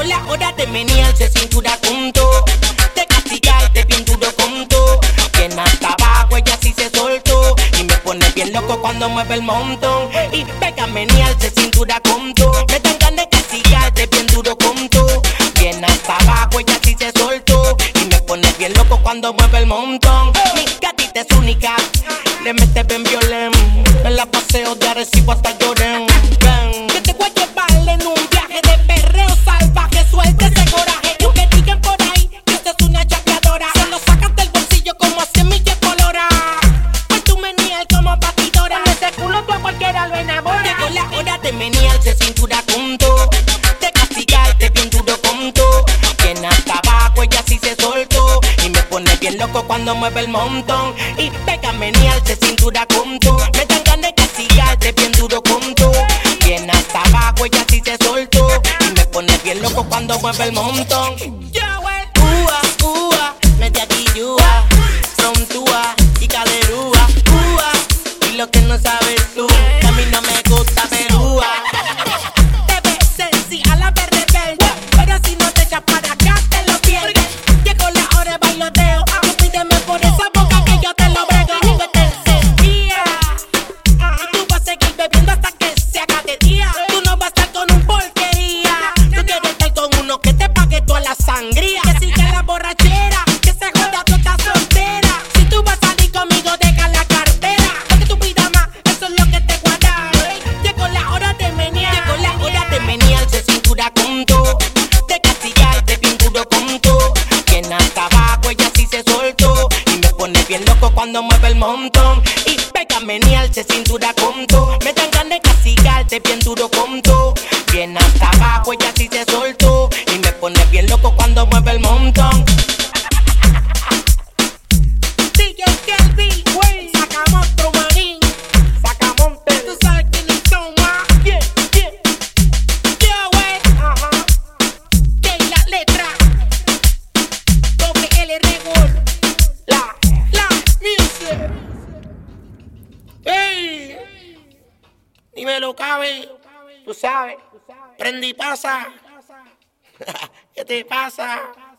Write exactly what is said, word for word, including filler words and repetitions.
Llegó la hora de menearse cintura junto, de castigarte bien duro junto. Bien hasta abajo ella sí se soltó y me pone bien loco cuando mueve el montón. Y pega a menearse cintura junto, me dan ganas de castigarte bien duro junto. Bien hasta abajo ella sí se soltó y me pone bien loco cuando mueve el montón. Mi gatita es única, le mete bien violento, en la paseo de Arecibo hasta Lloren. Que te voy a llevar en un viaje de perreo salvaje, suelte ese coraje. Y que digan por ahí que esta es una chapeadora, se lo sacas del bolsillo como semilla colora. Pues tú meneas como batidora, en ese culo tú a cualquiera lo enamora. Llegó la hora de menearse cintura junto, de castigarte bien duro junto. Bien hasta abajo ella sí se soltó y me pone bien loco cuando mueve el montón. Y pega a menearse cintura junto, me dan ganas de castigarte bien duro junto. Bien hasta abajo ella sí se soltó y me pone bien loco cuando mueve el montón. Ua, ua, media guillúa, frontúa y caderúa. Ua, y lo que no sabes tú, que a mí no me gusta perúa. Te ves sexy a la verde verde, pero si no te echas para acá te lo pierdes. Llegó la hora de bailoteo, tú pídeme por esa boca que yo te lo brego. Que te encendía, y tú vas a seguir bebiendo hasta que se haga de día. Tú no vas a estar con un porquería, tú quieres estar con uno que te pague toda la sangría. Que siga la borrachera, que se joda tú estás soltera. Si tú vas a salir conmigo deja la cartera, porque tu vida más, eso es lo que te guarda. Llegó la hora de menear, llegó la hora de menearse cintura junto, de castigarte bien duro junto. Bien hasta abajo ella sí se soltó y me pone bien loco cuando mueve el montón. Y pega a menearse cintura junto, me dan ganas de castigarte bien duro junto. Bien hasta abajo ella sí se soltó y me pone bien loco cuando mueve el montón. D J Kelvin, wey, sacamos otro marín, sacamos tú sabes quiénes son, ma. Yeah, yeah. Yo, wey, ajá. Que la letra, doble L Record, la, la music. Ey, ni me lo cabe, tú sabes. Prende y pasa. ¿Qué te pasa?